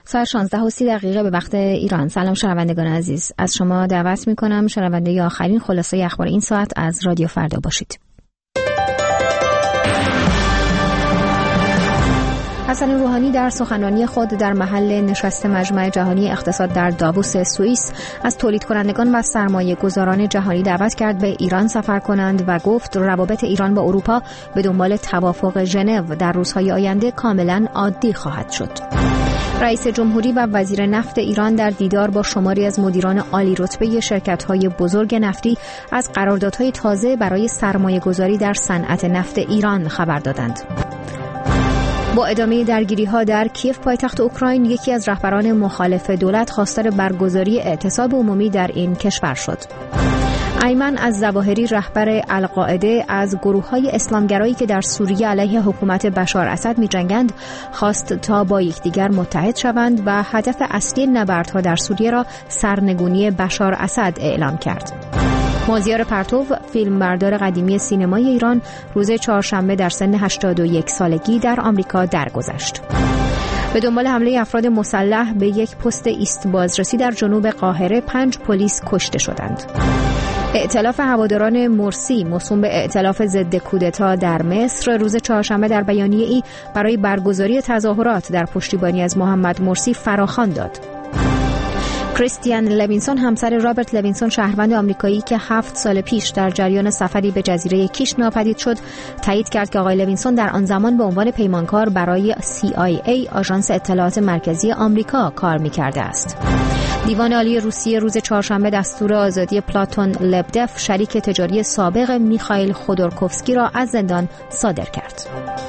ساعت 16:30 به وقت ایران. سلام شنوندگان عزیز، از شما دعوت می‌کنم شنونده آخرین خلاصه اخبار این ساعت از رادیو فردا باشید. حسن روحانی در سخنرانی خود در محل نشست مجمع جهانی اقتصاد در داووس سوئیس از تولید کنندگان و سرمایه گذاران جهانی دعوت کرد به ایران سفر کنند و گفت روابط ایران با اروپا به دنبال توافق ژنو در روزهای آینده کاملا عادی خواهد شد. رئیس جمهوری و وزیر نفت ایران در دیدار با شماری از مدیران عالی رتبه شرکت‌های بزرگ نفتی از قراردادهای تازه برای سرمایه‌گذاری در صنعت نفت ایران خبر دادند. با ادامه درگیری‌ها در کیف پایتخت اوکراین، یکی از رهبران مخالف دولت خواستار برگزاری اعتصاب عمومی در این کشور شد. ایمن الظواهری رهبر القاعده از گروه‌های اسلامگرایی که در سوریه علیه حکومت بشار اسد می‌جنگند خواست تا با یکدیگر متحد شوند و هدف اصلی نبردها در سوریه را سرنگونی بشار اسد اعلام کرد. مازیار پرتو، فیلمبردار قدیمی سینمای ایران، روز چهارشنبه در سن 81 سالگی در آمریکا درگذشت. به دنبال حمله افراد مسلح به یک پست ایست بازرسی در جنوب قاهره 5 پلیس کشته شدند. ائتلاف هواداران مرسی موسوم به ائتلاف ضد کودتا در مصر روز چهارشنبه در بیانیه‌ای برای برگزاری تظاهرات در پشتیبانی از محمد مرسی فراخوان داد. کریستیان لوینسون، همسر رابرت لوینسون شهروند آمریکایی که 7 سال پیش در جریان سفری به جزیره کیش ناپدید شد، تایید کرد که آقای لوینسون در آن زمان به عنوان پیمانکار برای CIA آژانس اطلاعات مرکزی آمریکا کار می‌کرده است. دیوان عالی روسیه روز چهارشنبه دستور آزادی پلاتون لبدف، شریک تجاری سابق میخائیل خودورکوفسکی را از زندان صادر کرد.